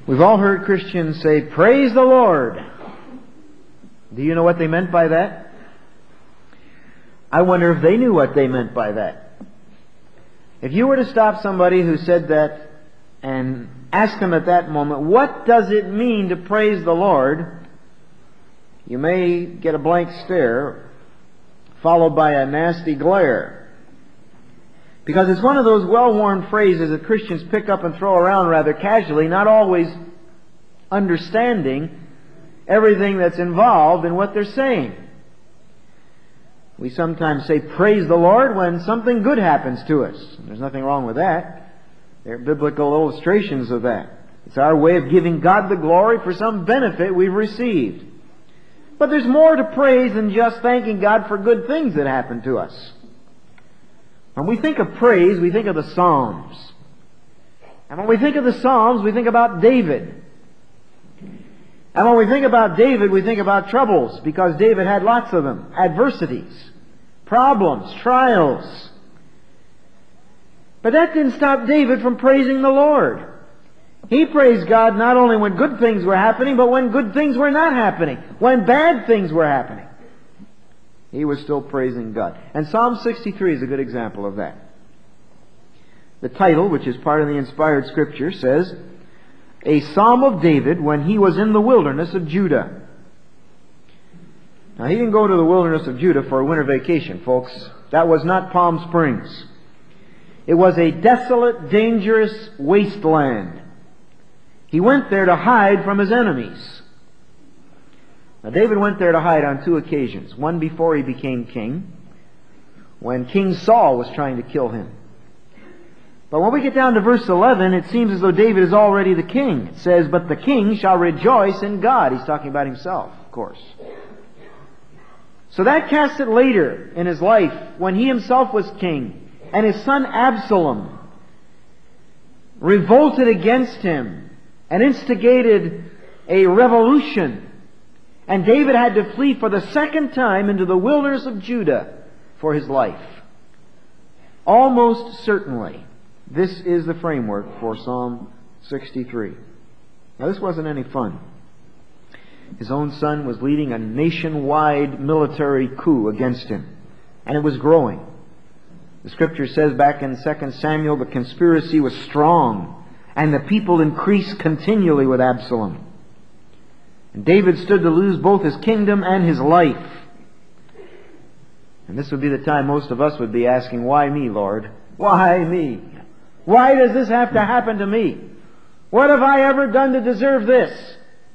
We've all heard Christians say, "Praise the Lord." Do you know what they meant by that? I wonder if they knew what they meant by that. If you were to stop somebody who said that and ask them at that moment, "What does it mean to praise the Lord?" you may get a blank stare followed by a nasty glare. Because it's one of those well-worn phrases that Christians pick up and throw around rather casually, not always understanding everything that's involved in what they're saying. We sometimes say, "Praise the Lord," when something good happens to us. There's nothing wrong with that. There are biblical illustrations of that. It's our way of giving God the glory for some benefit we've received. But there's more to praise than just thanking God for good things that happen to us. When we think of praise, we think of the Psalms. And when we think of the Psalms, we think about David. And when we think about David, we think about troubles, because David had lots of them. Adversities, problems, trials. But that didn't stop David from praising the Lord. He praised God not only when good things were happening, but when good things were not happening, when bad things were happening. He was still praising God. And Psalm 63 is a good example of that. The title, which is part of the inspired Scripture, says, "A Psalm of David when he was in the wilderness of Judah." Now, he didn't go to the wilderness of Judah for a winter vacation, folks. That was not Palm Springs. It was a desolate, dangerous wasteland. He went there to hide from his enemies. Now, David went there to hide on two occasions. One before he became king, when King Saul was trying to kill him. But when we get down to verse 11, it seems as though David is already the king. It says, "But the king shall rejoice in God." He's talking about himself, of course. So that casts it later in his life, when he himself was king, and his son Absalom revolted against him and instigated a revolution. And David had to flee for the second time into the wilderness of Judah for his life. Almost certainly, this is the framework for Psalm 63. Now, this wasn't any fun. His own son was leading a nationwide military coup against him, and it was growing. The Scripture says back in 2 Samuel, the conspiracy was strong, and the people increased continually with Absalom. And David stood to lose both his kingdom and his life. And this would be the time most of us would be asking, "Why me, Lord? Why me? Why does this have to happen to me? What have I ever done to deserve this?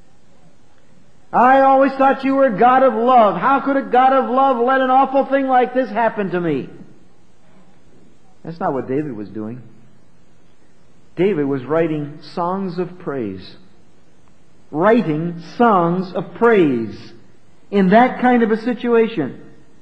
I always thought you were a God of love. How could a God of love let an awful thing like this happen to me?" That's not what David was doing. David was writing songs of praise. Writing songs of praise in that kind of a situation.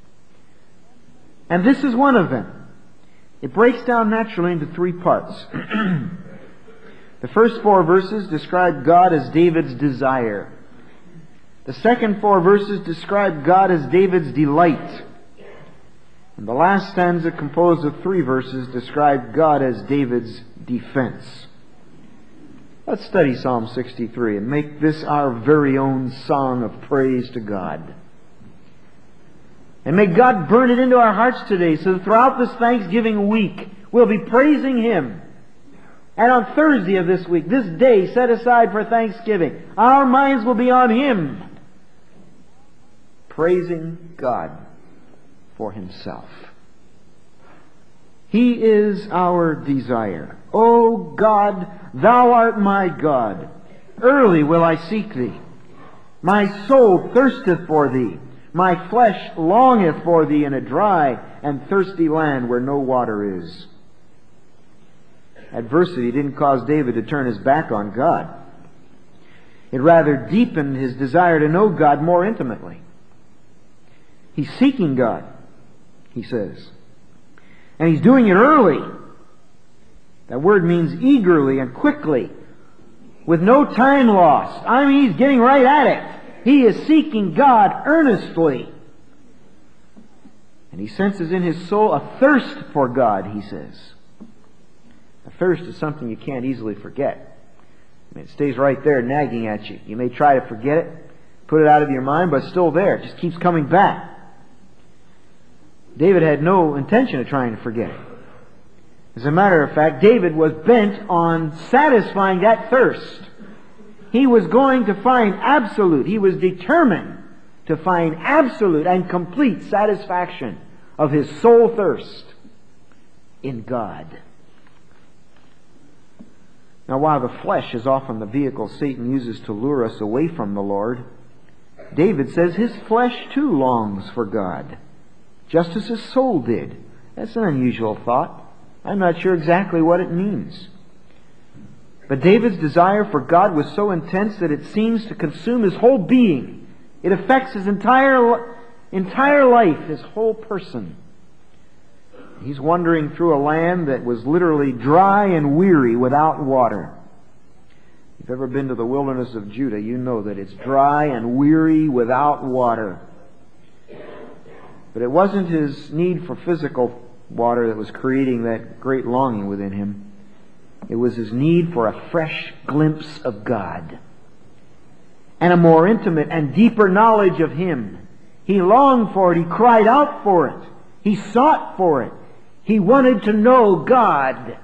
And this is one of them. It breaks down naturally into three parts. The first 4 verses describe God as David's desire. The second 4 verses describe God as David's delight. And the last stanza, composed of 3 verses, describe God as David's defense. Let's study Psalm 63 and make this our very own song of praise to God. And may God burn it into our hearts today, so that throughout this Thanksgiving week we'll be praising Him. And on Thursday of this week, this day set aside for Thanksgiving, our minds will be on Him, praising God for Himself. He is our desire. O God, Thou art my God. Early will I seek Thee. My soul thirsteth for Thee. My flesh longeth for Thee in a dry and thirsty land where no water is. Adversity didn't cause David to turn his back on God. It rather deepened his desire to know God more intimately. He's seeking God, he says. And he's doing it early. That word means eagerly and quickly, with no time lost. I mean, he's getting right at it. He is seeking God earnestly. And he senses in his soul a thirst for God, he says. A thirst is something you can't easily forget. I mean, it stays right there nagging at you. You may try to forget it, put it out of your mind, but it's still there. It just keeps coming back. David had no intention of trying to forget it. As a matter of fact, David was bent on satisfying that thirst. He was going to find absolute, he was determined to find absolute and complete satisfaction of his soul thirst in God. Now, while the flesh is often the vehicle Satan uses to lure us away from the Lord, David says his flesh too longs for God, just as his soul did. That's an unusual thought. I'm not sure exactly what it means. But David's desire for God was so intense that it seems to consume his whole being. It affects his entire life, his whole person. He's wandering through a land that was literally dry and weary without water. If you've ever been to the wilderness of Judah, you know that it's dry and weary without water. But it wasn't his need for physical water that was creating that great longing within him. It was his need for a fresh glimpse of God and a more intimate and deeper knowledge of Him. He longed for it. He cried out for it. He sought for it. He wanted to know God.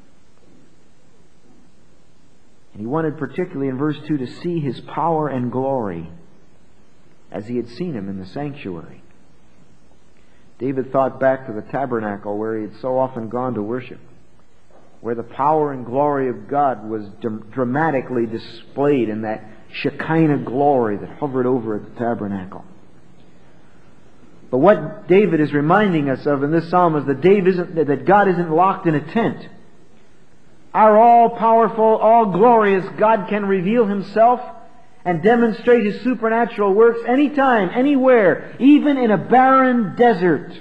And he wanted particularly in verse 2 to see His power and glory as he had seen Him in the sanctuary. David thought back to the tabernacle where he had so often gone to worship, where the power and glory of God was dramatically displayed in that Shekinah glory that hovered over at the tabernacle. But what David is reminding us of in this psalm is that God isn't locked in a tent. Our all-powerful, all-glorious God can reveal Himself and demonstrate His supernatural works anytime, anywhere, even in a barren desert.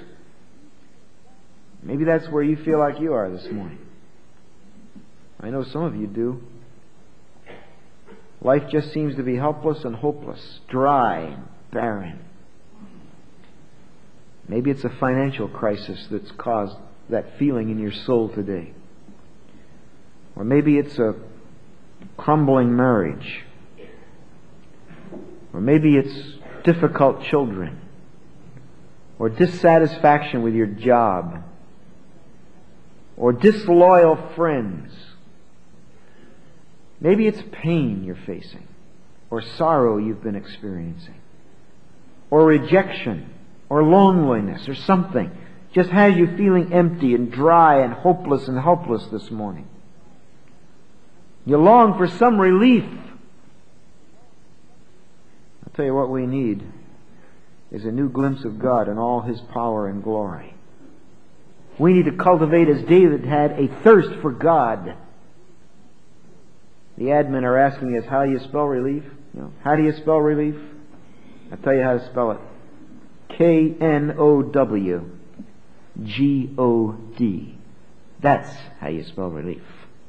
Maybe that's where you feel like you are this morning. I know some of you do. Life just seems to be helpless and hopeless, dry and barren. Maybe it's a financial crisis that's caused that feeling in your soul today. Or maybe it's a crumbling marriage. Or maybe it's difficult children. Or dissatisfaction with your job. Or disloyal friends. Maybe it's pain you're facing. Or sorrow you've been experiencing. Or rejection. Or loneliness. Or something. Just has you feeling empty and dry and hopeless and helpless this morning. You long for some relief. I'll tell you what we need is a new glimpse of God and all His power and glory. We need to cultivate, as David had, a thirst for God. The admin are asking us, how do you spell relief? How do you spell relief? I'll tell you how to spell it. Knowgod. That's how you spell relief.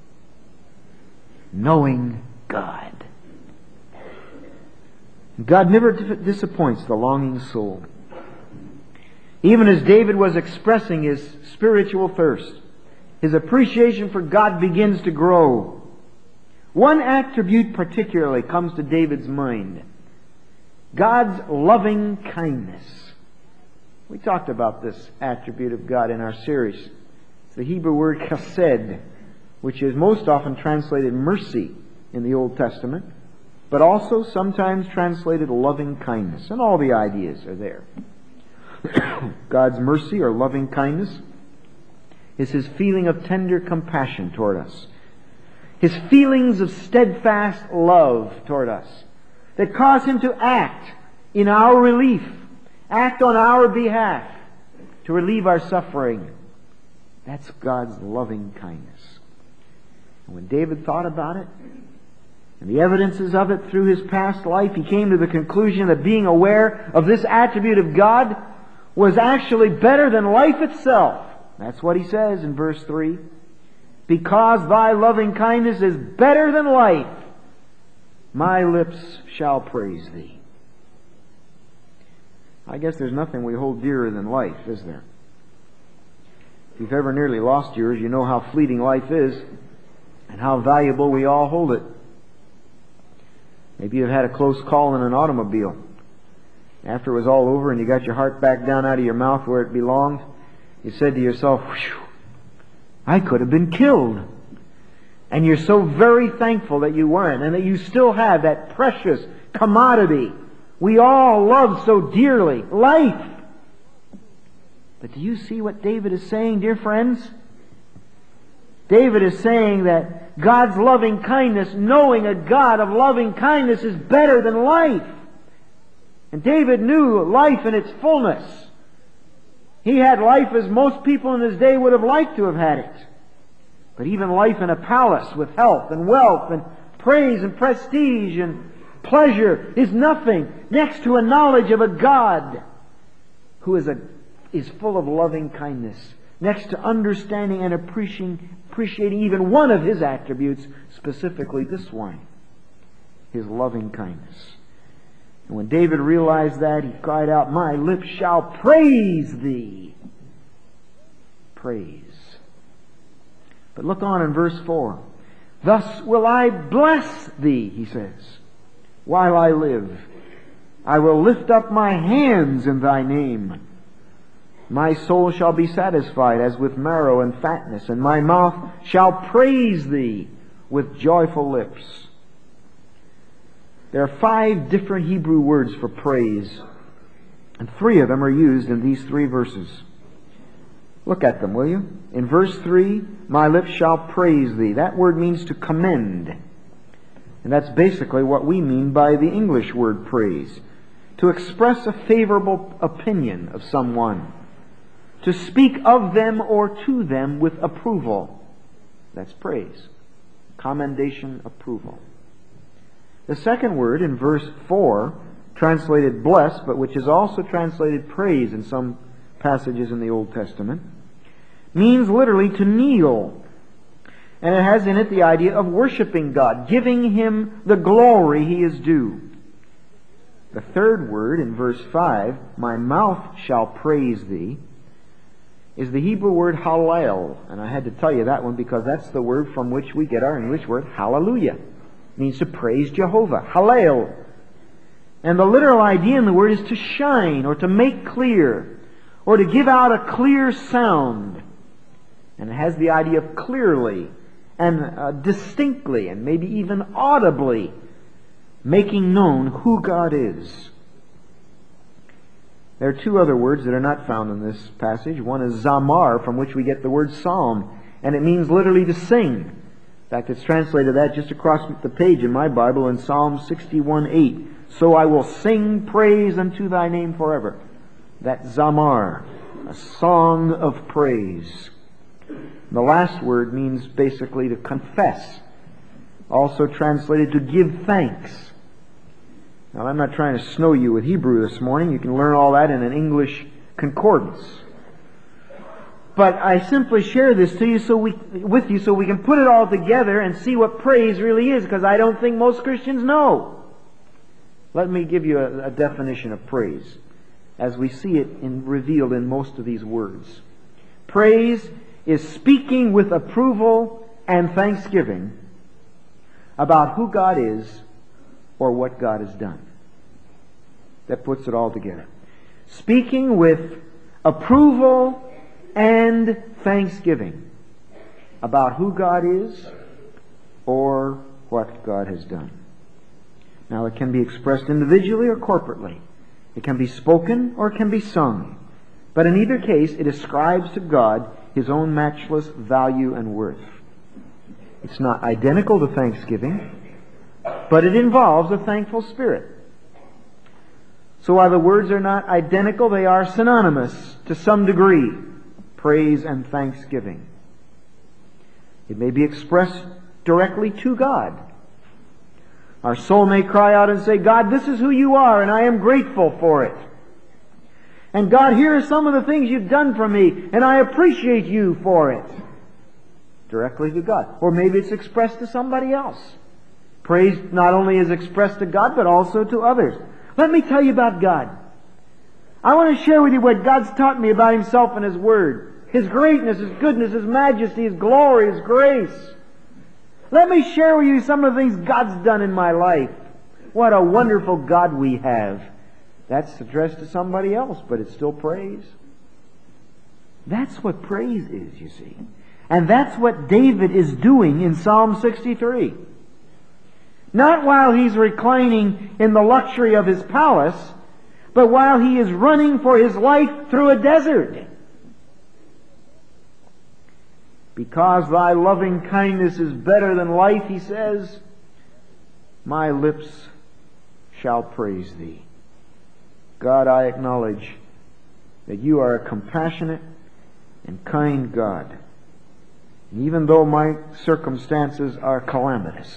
Knowing God. God never disappoints the longing soul. Even as David was expressing his spiritual thirst, his appreciation for God begins to grow. One attribute particularly comes to David's mind. God's loving kindness. We talked about this attribute of God in our series. It's the Hebrew word chesed, which is most often translated mercy in the Old Testament, but also sometimes translated loving kindness. And all the ideas are there. God's mercy or loving kindness is His feeling of tender compassion toward us. His feelings of steadfast love toward us that cause Him to act in our relief, act on our behalf to relieve our suffering. That's God's loving kindness. And when David thought about it, and the evidences of it through his past life, he came to the conclusion that being aware of this attribute of God was actually better than life itself. That's what he says in verse 3. Because Thy loving kindness is better than life, my lips shall praise Thee. I guess there's nothing we hold dearer than life, is there? If you've ever nearly lost yours, you know how fleeting life is and how valuable we all hold it. Maybe you've had a close call in an automobile. After it was all over and you got your heart back down out of your mouth where it belonged, you said to yourself, "Whew, I could have been killed." And you're so very thankful that you weren't, and that you still have that precious commodity we all love so dearly, life. But do you see what David is saying, dear friends? David is saying that God's loving kindness, knowing a God of loving kindness, is better than life. And David knew life in its fullness. He had life as most people in his day would have liked to have had it. But even life in a palace with health and wealth and praise and prestige and pleasure is nothing next to a knowledge of a God who is full of loving kindness, next to understanding and appreciating even one of His attributes, specifically this one, His loving kindness. And when David realized that, he cried out, "My lips shall praise Thee." Praise. But look on in verse 4. "Thus will I bless Thee," he says, "while I live. I will lift up my hands in Thy name. My soul shall be satisfied as with marrow and fatness, and my mouth shall praise Thee with joyful lips." There are 5 different Hebrew words for praise, and 3 of them are used in these 3 verses. Look at them, will you? In verse 3, "My lips shall praise Thee." That word means to commend. And that's basically what we mean by the English word praise. To express a favorable opinion of someone. To speak of them or to them with approval. That's praise. Commendation, approval. The second word in verse 4, translated bless, but which is also translated praise in some passages in the Old Testament, means literally to kneel. And it has in it the idea of worshiping God, giving Him the glory He is due. The third word in verse 5, "My mouth shall praise Thee," is the Hebrew word hallel. And I had to tell you that one because that's the word from which we get our English word hallelujah. It means to praise Jehovah. Hallel. And the literal idea in the word is to shine or to make clear or to give out a clear sound. And it has the idea of clearly and distinctly and maybe even audibly making known who God is. There are 2 other words that are not found in this passage. One is zamar, from which we get the word psalm, and it means literally to sing. In fact, it's translated that just across the page in my Bible in Psalm 61:8. "So I will sing praise unto Thy name forever." That zamar, a song of praise. The last word means basically to confess, also translated to give thanks. Now, I'm not trying to snow you with Hebrew this morning. You can learn all that in an English concordance. But I simply share this to you with you so we can put it all together and see what praise really is, because I don't think most Christians know. Let me give you a definition of praise as we see it revealed in most of these words. Praise is speaking with approval and thanksgiving about who God is or what God has done. That puts it all together. Speaking with approval and thanksgiving about who God is or what God has done. Now, it can be expressed individually or corporately. It can be spoken or it can be sung. But in either case, it ascribes to God His own matchless value and worth. It's not identical to thanksgiving, but it involves a thankful spirit. So while the words are not identical, they are synonymous to some degree. Praise and thanksgiving. It may be expressed directly to God. Our soul may cry out and say, "God, this is who You are, and I am grateful for it. And God, here are some of the things You've done for me, and I appreciate You for it." Directly to God. Or maybe it's expressed to somebody else. Praise not only is expressed to God, but also to others. Let me tell you about God. I want to share with you what God's taught me about Himself and His Word. His greatness, His goodness, His majesty, His glory, His grace. Let me share with you some of the things God's done in my life. What a wonderful God we have. That's addressed to somebody else, but it's still praise. That's what praise is, you see. And that's what David is doing in Psalm 63. Not while he's reclining in the luxury of his palace, but while he is running for his life through a desert. Because thy loving kindness is better than life, he says, my lips shall praise thee. God, I acknowledge that you are a compassionate and kind God. And even though my circumstances are calamitous,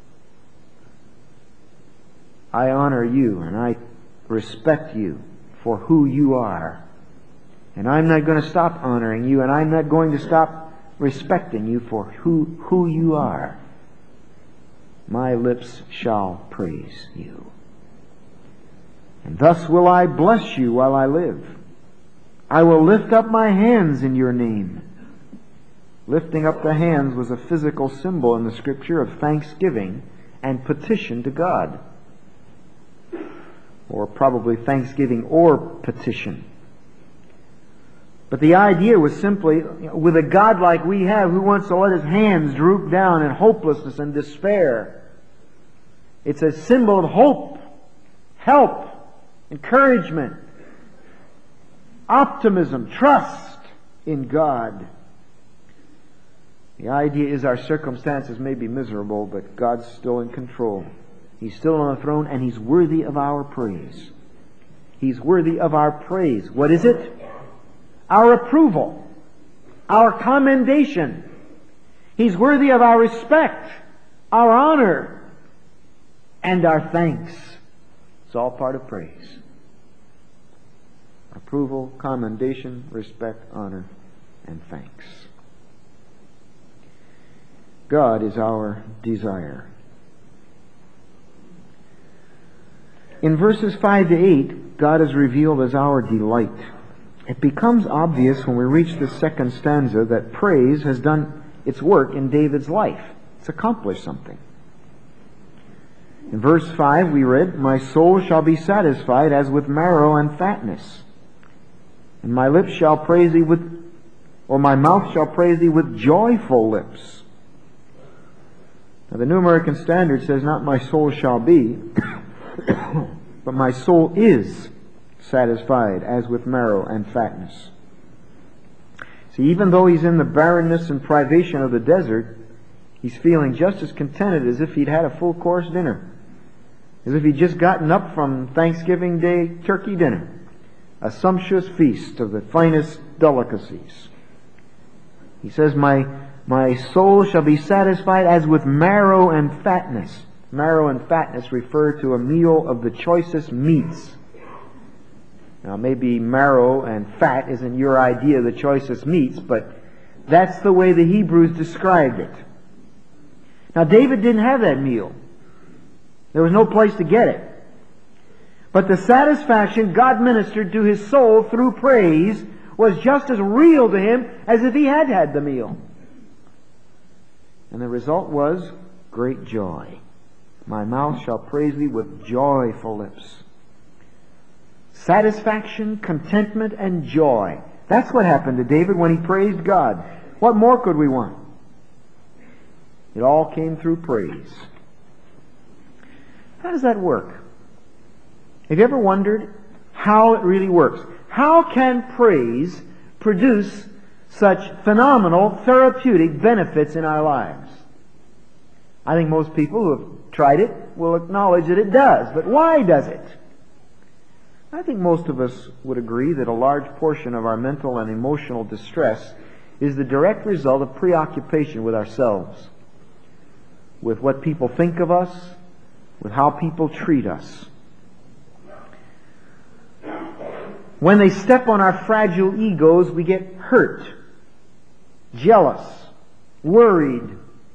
I honor you and I respect you for who you are. And I'm not going to stop honoring you, and I'm not going to stop respecting you for who you are. My lips shall praise you. And thus will I bless you while I live. I will lift up my hands in your name. Lifting up the hands was a physical symbol in the Scripture of thanksgiving and petition to God. Or probably thanksgiving or petition. But the idea was simply, with a God like we have, who wants to let his hands droop down in hopelessness and despair, it's a symbol of hope, help, encouragement, optimism, trust in God. The idea is our circumstances may be miserable, but God's still in control. He's still on the throne, and He's worthy of our praise. He's worthy of our praise. What is it? Our approval. Our commendation. He's worthy of our respect, our honor, and our thanks. It's all part of praise. Approval, commendation, respect, honor, and thanks. God is our desire. In verses 5 to 8, God is revealed as our delight. It becomes obvious when we reach the second stanza that praise has done its work in David's life. It's accomplished something. In verse 5 we read, my soul shall be satisfied as with marrow and fatness, and my lips shall praise thee my mouth shall praise thee with joyful lips. Now the New American Standard says not my soul shall be, but my soul is satisfied as with marrow and fatness. See, even though he's in the barrenness and privation of the desert, he's feeling just as contented as if he'd had a full course dinner. As if he'd just gotten up from Thanksgiving Day turkey dinner. A sumptuous feast of the finest delicacies. He says, my soul shall be satisfied as with marrow and fatness. Marrow and fatness refer to a meal of the choicest meats. Now maybe marrow and fat isn't your idea of the choicest meats, but that's the way the Hebrews described it. Now David didn't have that meal. There was no place to get it. But the satisfaction God ministered to his soul through praise was just as real to him as if he had had the meal. And the result was great joy. My mouth shall praise thee with joyful lips. Satisfaction, contentment, and joy. That's what happened to David when he praised God. What more could we want? It all came through praise. How does that work? Have you ever wondered how it really works? How can praise produce such phenomenal therapeutic benefits in our lives? I think most people who have tried it will acknowledge that it does. But why does it? I think most of us would agree that a large portion of our mental and emotional distress is the direct result of preoccupation with ourselves, with what people think of us, with how people treat us. When they step on our fragile egos, we get hurt, jealous, worried,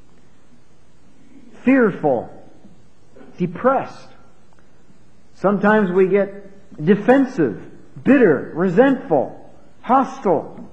fearful, depressed. Sometimes we get defensive, bitter, resentful, hostile.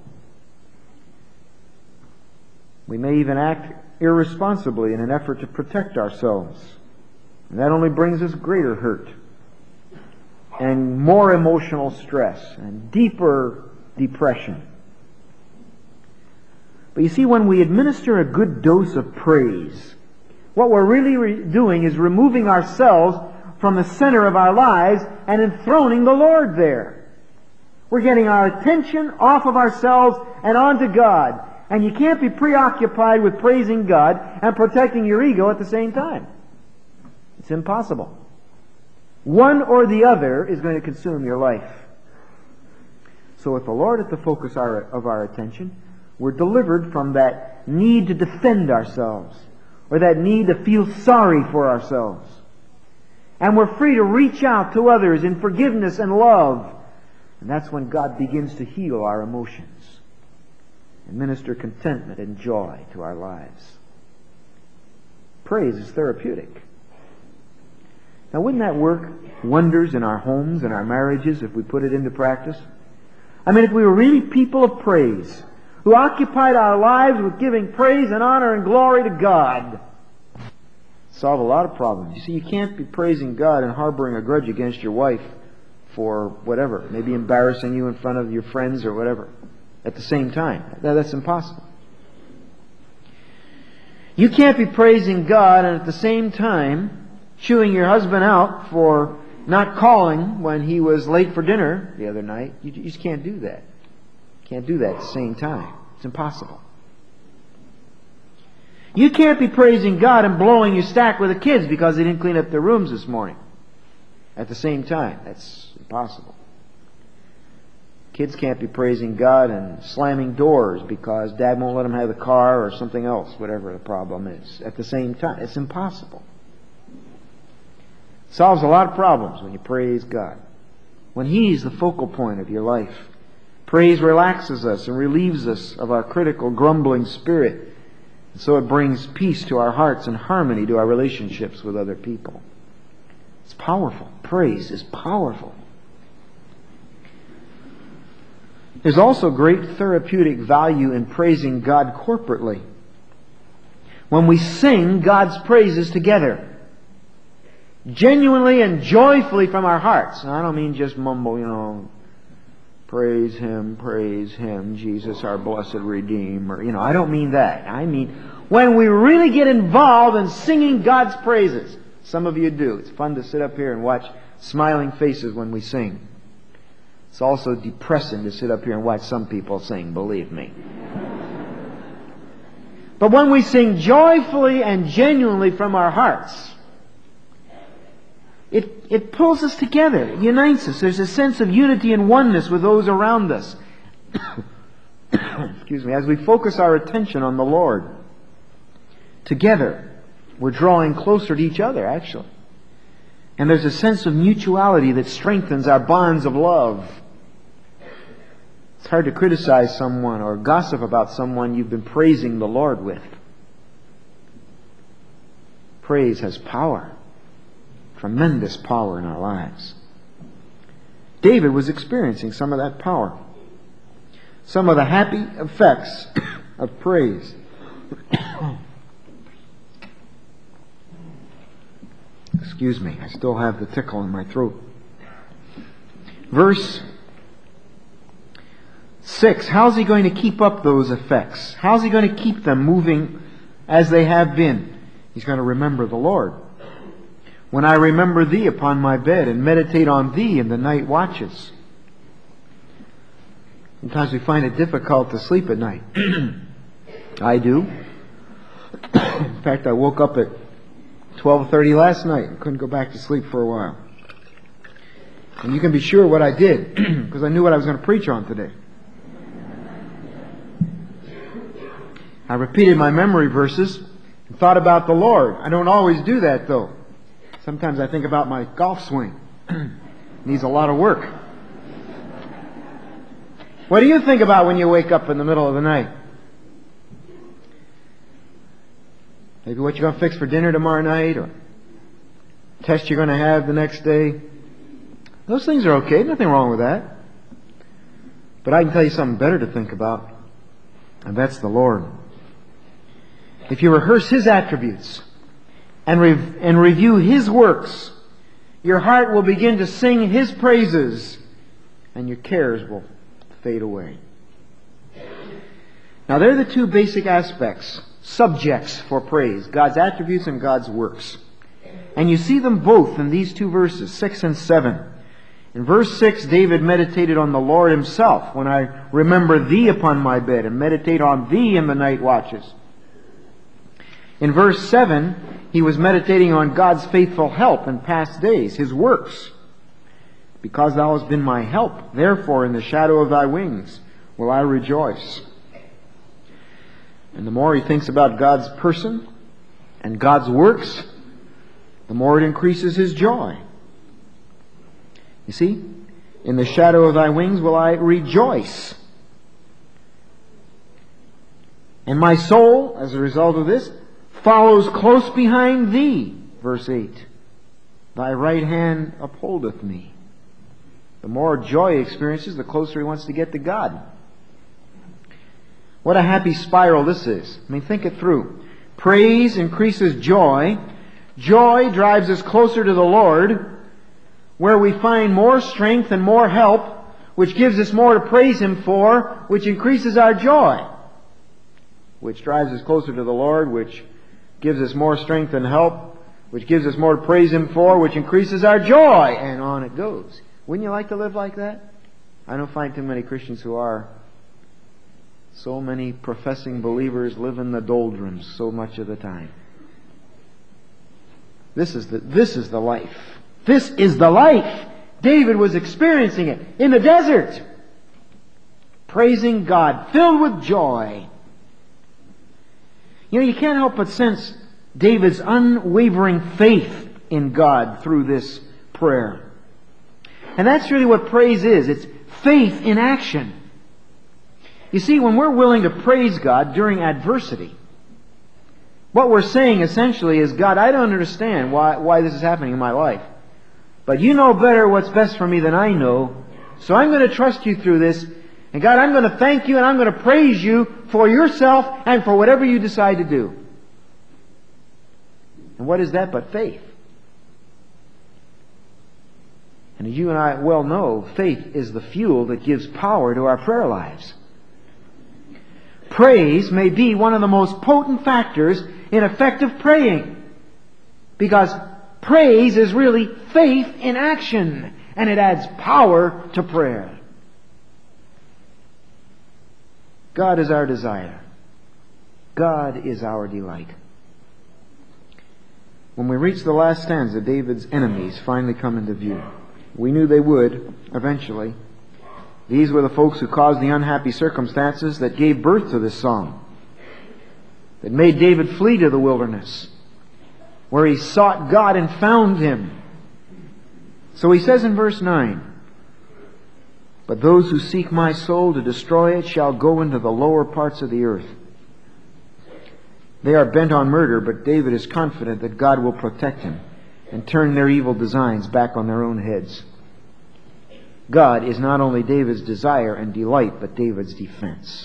We may even act irresponsibly in an effort to protect ourselves. And that only brings us greater hurt and more emotional stress and deeper depression. But you see, when we administer a good dose of praise, what we're really doing is removing ourselves from the center of our lives and enthroning the Lord there. We're getting our attention off of ourselves and onto God. And you can't be preoccupied with praising God and protecting your ego at the same time. It's impossible. One or the other is going to consume your life. So with the Lord at the focus of our attention, we're delivered from that need to defend ourselves or that need to feel sorry for ourselves. And we're free to reach out to others in forgiveness and love. And that's when God begins to heal our emotions and minister contentment and joy to our lives. Praise is therapeutic. Now, wouldn't that work wonders in our homes and our marriages if we put it into practice? I mean, if we were really people of praise, who occupied our lives with giving praise and honor and glory to God, solve a lot of problems. You see, you can't be praising God and harboring a grudge against your wife for whatever, maybe embarrassing you in front of your friends or whatever, at the same time. That's impossible. You can't be praising God and at the same time chewing your husband out for not calling when he was late for dinner the other night. You just can't do that. You can't do that at the same time. It's impossible. You can't be praising God and blowing your stack with the kids because they didn't clean up their rooms this morning at the same time. That's impossible. Kids can't be praising God and slamming doors because Dad won't let them have the car or something else, whatever the problem is, at the same time. It's impossible. It solves a lot of problems when you praise God. When He's the focal point of your life. Praise relaxes us and relieves us of our critical, grumbling spirit. And so it brings peace to our hearts and harmony to our relationships with other people. It's powerful. Praise is powerful. There's also great therapeutic value in praising God corporately. When we sing God's praises together, genuinely and joyfully from our hearts. Now, I don't mean just mumble, praise Him, Jesus our blessed Redeemer. I don't mean that. I mean when we really get involved in singing God's praises. Some of you do. It's fun to sit up here and watch smiling faces when we sing. It's also depressing to sit up here and watch some people sing, believe me. But when we sing joyfully and genuinely from our hearts, it pulls us together. It unites us. There's a sense of unity and oneness with those around us. Excuse me. As we focus our attention on the Lord, together, we're drawing closer to each other, actually. And there's a sense of mutuality that strengthens our bonds of love. It's hard to criticize someone or gossip about someone you've been praising the Lord with. Praise has power. Tremendous power in our lives. David was experiencing some of that power. Some of the happy effects of praise. Excuse me, I still have the tickle in my throat. Verse 6, how's he going to keep up those effects? How's he going to keep them moving as they have been? He's going to remember the Lord. When I remember Thee upon my bed and meditate on Thee in the night watches. Sometimes we find it difficult to sleep at night. I do. In fact, I woke up at 12:30 last night and couldn't go back to sleep for a while. And you can be sure what I did, because I knew what I was going to preach on today. I repeated my memory verses and thought about the Lord. I don't always do that, though. Sometimes I think about my golf swing. It needs a lot of work. What do you think about when you wake up in the middle of the night? Maybe what you're going to fix for dinner tomorrow night, or test you're going to have the next day. Those things are okay. Nothing wrong with that. But I can tell you something better to think about, and that's the Lord. If you rehearse His attributes and review His works, your heart will begin to sing His praises, and your cares will fade away. Now, there are the two basic aspects, subjects for praise, God's attributes and God's works. And you see them both in these two verses, 6 and 7. In verse 6, David meditated on the Lord Himself. When I remember Thee upon my bed, and meditate on Thee in the night watches. In verse 7, he was meditating on God's faithful help in past days, His works. Because Thou hast been my help, therefore in the shadow of Thy wings will I rejoice. And the more he thinks about God's person and God's works, the more it increases his joy. You see, in the shadow of Thy wings will I rejoice. And my soul, as a result of this, follows close behind Thee. Verse 8. Thy right hand upholdeth me. The more joy he experiences, the closer he wants to get to God. What a happy spiral this is. I mean, think it through. Praise increases joy. Joy drives us closer to the Lord, where we find more strength and more help, which gives us more to praise Him for, which increases our joy. Which drives us closer to the Lord, which gives us more strength and help, which gives us more to praise Him for, which increases our joy. And on it goes. Wouldn't you like to live like that? I don't find too many Christians who are. So many professing believers live in the doldrums so much of the time. This is the life. This is the life. David was experiencing it in the desert. Praising God, filled with joy. You know, you can't help but sense David's unwavering faith in God through this prayer. And that's really what praise is. It's faith in action. You see, when we're willing to praise God during adversity, what we're saying essentially is, God, I don't understand why this is happening in my life. But You know better what's best for me than I know. So I'm going to trust You through this. And God, I'm going to thank You and I'm going to praise You for Yourself and for whatever You decide to do. And what is that but faith? And as you and I well know, faith is the fuel that gives power to our prayer lives. Praise may be one of the most potent factors in effective praying. Because praise is really faith in action. And it adds power to prayer. God is our desire. God is our delight. When we reach the last stanza, David's enemies finally come into view. We knew they would, eventually. These were the folks who caused the unhappy circumstances that gave birth to this song, that made David flee to the wilderness, where he sought God and found Him. So he says in verse 9, But those who seek my soul to destroy it shall go into the lower parts of the earth. They are bent on murder, but David is confident that God will protect him and turn their evil designs back on their own heads. God is not only David's desire and delight, but David's defense.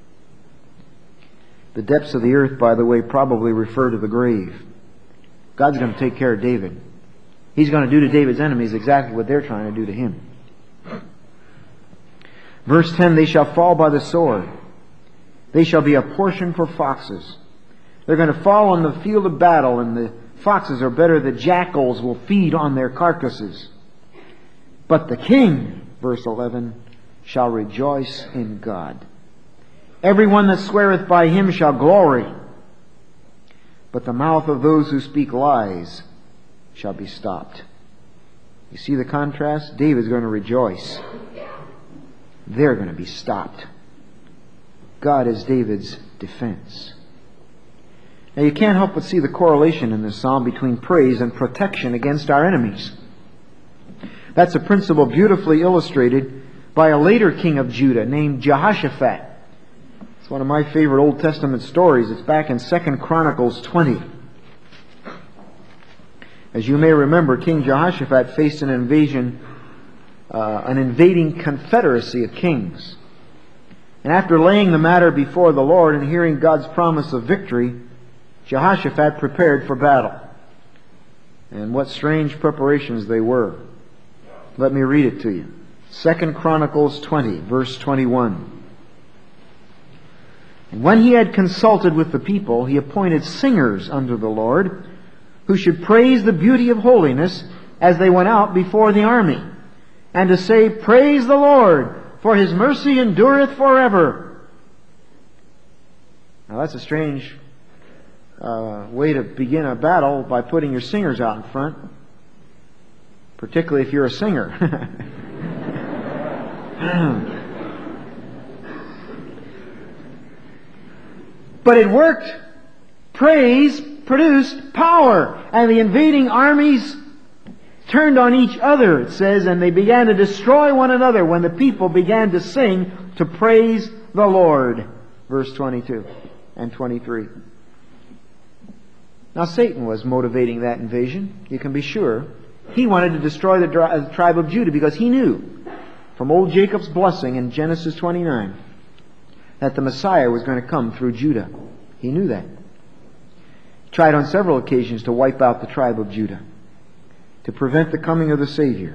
The depths of the earth, by the way, probably refer to the grave. God's going to take care of David. He's going to do to David's enemies exactly what they're trying to do to him. Verse 10, They shall fall by the sword. They shall be a portion for foxes. They're going to fall on the field of battle, and the foxes are better. The jackals will feed on their carcasses. But the king, verse 11, shall rejoice in God. Everyone that sweareth by Him shall glory. But the mouth of those who speak lies shall be stopped. You see the contrast? David's going to rejoice. They're going to be stopped. God is David's defense. Now you can't help but see the correlation in this psalm between praise and protection against our enemies. That's a principle beautifully illustrated by a later king of Judah named Jehoshaphat. It's one of my favorite Old Testament stories. It's back in 2 Chronicles 20. As you may remember, King Jehoshaphat faced an invading confederacy of kings. And after laying the matter before the Lord and hearing God's promise of victory, Jehoshaphat prepared for battle. And what strange preparations they were. Let me read it to you. 2 Chronicles 20, verse 21. And when he had consulted with the people, he appointed singers unto the Lord, who should praise the beauty of holiness as they went out before the army, and to say, Praise the Lord, for His mercy endureth forever. Now that's a strange way to begin a battle, by putting your singers out in front, particularly if you're a singer. But it worked. Praise produced power, and the invading armies turned on each other, it says, and they began to destroy one another when the people began to sing to praise the Lord. Verse 22 and 23. Now Satan was motivating that invasion, you can be sure. He wanted to destroy the tribe of Judah because he knew from old Jacob's blessing in Genesis 29 that the Messiah was going to come through Judah. He knew that. He tried on several occasions to wipe out the tribe of Judah, to prevent the coming of the Savior.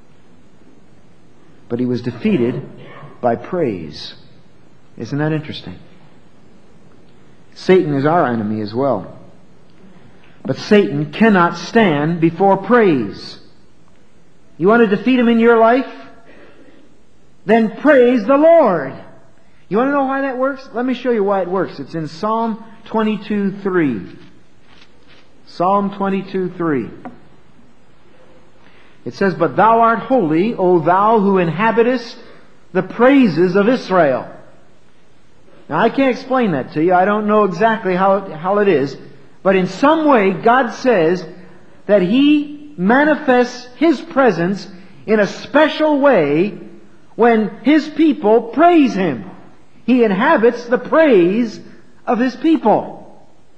But he was defeated by praise. Isn't that interesting? Satan is our enemy as well. But Satan cannot stand before praise. You want to defeat him in your life? Then praise the Lord. You want to know why that works? Let me show you why it works. It's in Psalm 22:3. Psalm 22:3. It says, But thou art holy, O thou who inhabitest the praises of Israel. Now I can't explain that to you. I don't know exactly how it is. But in some way, God says that He manifests His presence in a special way when His people praise Him. He inhabits the praise of His people.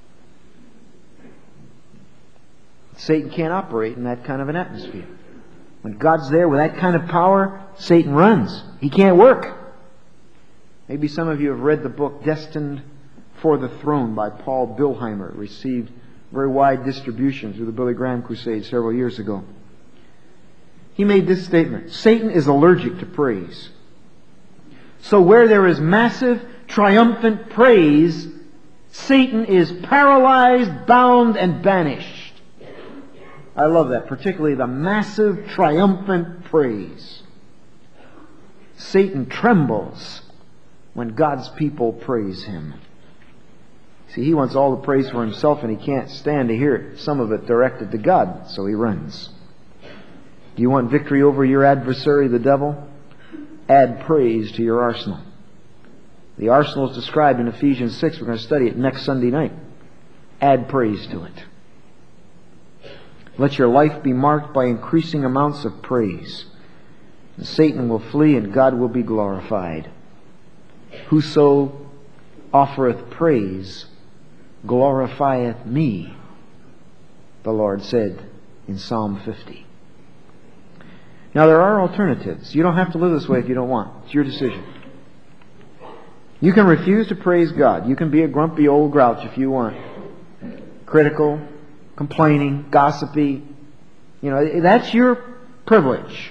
Satan can't operate in that kind of an atmosphere. When God's there with that kind of power, Satan runs. He can't work. Maybe some of you have read the book Destined for the Throne by Paul Bilheimer. It received very wide distribution through the Billy Graham Crusade several years ago. He made this statement: Satan is allergic to praise. So where there is massive, triumphant praise, Satan is paralyzed, bound, and banished. I love that, particularly the massive, triumphant praise. Satan trembles when God's people praise Him. See, he wants all the praise for himself, and he can't stand to hear some of it directed to God, so he runs. Do you want victory over your adversary, the devil? Add praise to your arsenal. The arsenal is described in Ephesians 6. We're going to study it next Sunday night. Add praise to it. Let your life be marked by increasing amounts of praise. And Satan will flee and God will be glorified. Whoso offereth praise glorifieth me, the Lord said in Psalm 50. Now there are alternatives. You don't have to live this way if you don't want. It's your decision. You can refuse to praise God. You can be a grumpy old grouch if you want. Critical, complaining, gossipy. You know, that's your privilege.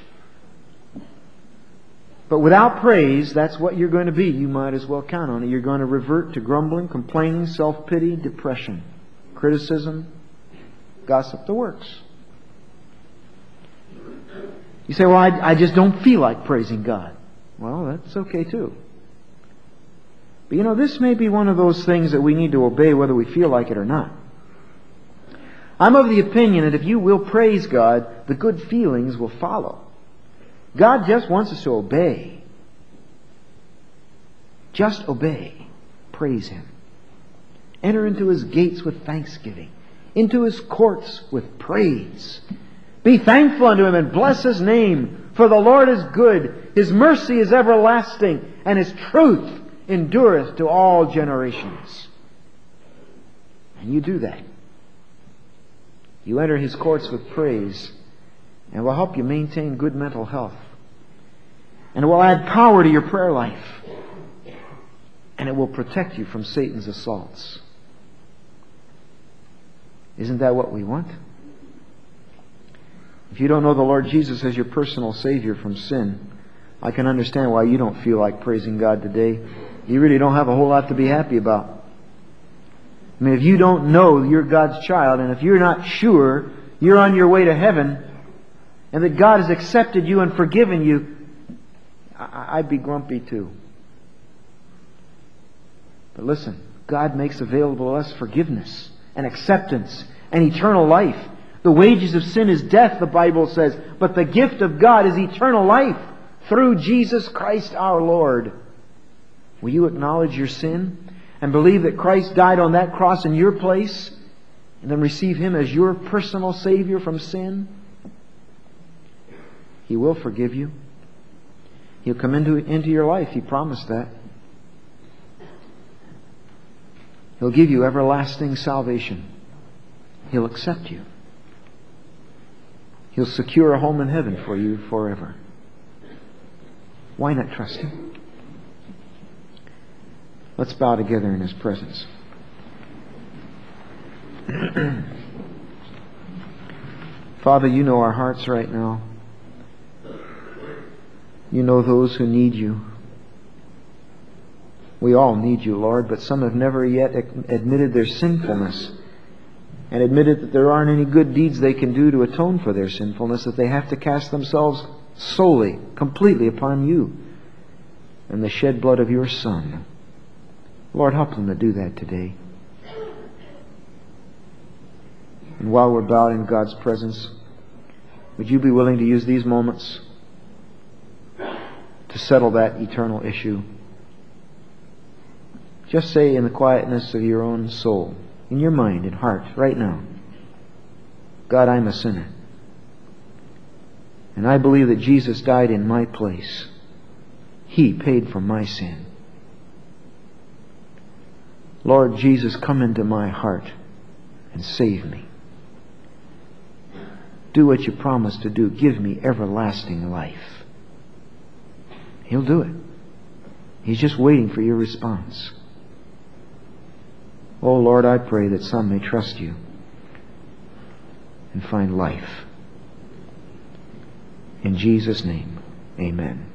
But without praise, that's what you're going to be. You might as well count on it. You're going to revert to grumbling, complaining, self-pity, depression, criticism, gossip, the works. You say, well, I just don't feel like praising God. Well, that's okay too. But you know, this may be one of those things that we need to obey whether we feel like it or not. I'm of the opinion that if you will praise God, the good feelings will follow. God just wants us to obey. Just obey. Praise Him. Enter into His gates with thanksgiving, into His courts with praise. Be thankful unto Him and bless His name, for the Lord is good. His mercy is everlasting, and His truth endureth to all generations. And you do that. You enter His courts with praise, and it will help you maintain good mental health. And it will add power to your prayer life. And it will protect you from Satan's assaults. Isn't that what we want? If you don't know the Lord Jesus as your personal Savior from sin, I can understand why you don't feel like praising God today. You really don't have a whole lot to be happy about. I mean, if you don't know you're God's child, and if you're not sure you're on your way to heaven, and that God has accepted you and forgiven you, I'd be grumpy too. But listen, God makes available to us forgiveness and acceptance and eternal life. The wages of sin is death, the Bible says, but the gift of God is eternal life through Jesus Christ our Lord. Will you acknowledge your sin and believe that Christ died on that cross in your place, and then receive Him as your personal Savior from sin? He will forgive you. He'll come into your life. He promised that. He'll give you everlasting salvation. He'll accept you. He'll secure a home in heaven for you forever. Why not trust Him? Let's bow together in His presence. Father, you know our hearts right now. You know those who need you. We all need you, Lord, but some have never yet admitted their sinfulness and admitted that there aren't any good deeds they can do to atone for their sinfulness, that they have to cast themselves solely, completely upon you and the shed blood of your Son. Lord, help them to do that today. And while we're bowed in God's presence, would you be willing to use these moments to settle that eternal issue? Just say in the quietness of your own soul, in your mind and heart, right now, God, I'm a sinner. And I believe that Jesus died in my place. He paid for my sin. Lord Jesus, come into my heart and save me. Do what you promised to do. Give me everlasting life. He'll do it. He's just waiting for your response. Oh Lord, I pray that some may trust you and find life. In Jesus' name, amen.